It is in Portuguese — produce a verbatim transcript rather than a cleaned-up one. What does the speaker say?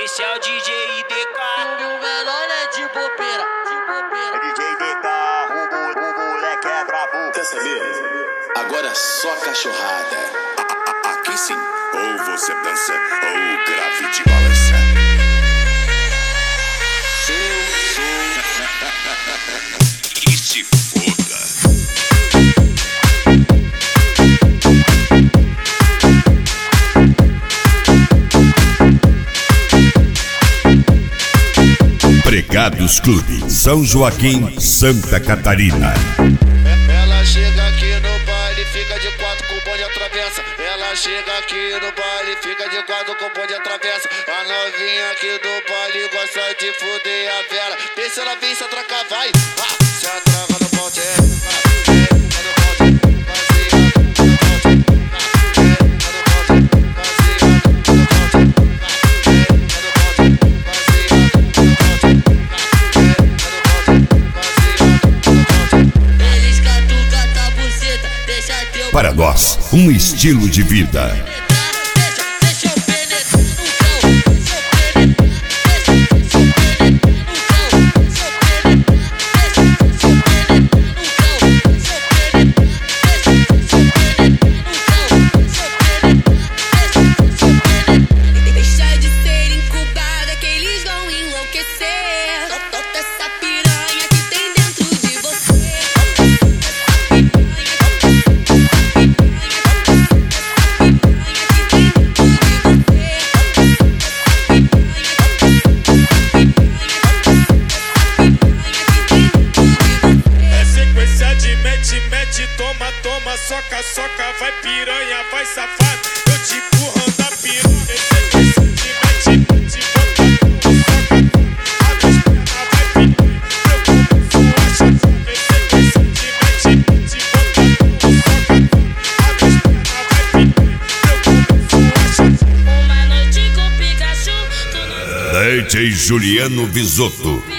Esse é o D J I D K. E o menor é de bobeira, de bobeira. É D J I D K, o, o, o moleque é brabo. Quer saber? Agora é só cachorrada. A, a, aqui sim, ou você dança, ou o grave te balança. E se foda. Pregados Clube, São Joaquim, Santa Catarina. Ela chega aqui no baile, fica de quatro com o bonde atravessa. Ela chega aqui no baile, fica de quatro com o bonde atravessa. A novinha aqui do baile gosta de fuder a vela. Vê se ela vem se atracar, vai. Ah, se atraca no bonde, é. Para nós, um estilo de vida. Deixa de ser incubada que eles vão enlouquecer. Solta essa piranha que tem dentro de você. Toma, toma, soca, soca, vai piranha, vai safado. Eu te empurrando a piranha. Esse te mete, te bota, soca. Abre as pernas, vai piranha. Eu começo a chafar. Esse te mete, te bota, soca. Abre as pernas, vai piranha. Eu começo a chafar. Uma noite com Pikachu. D J Juliano Visotto.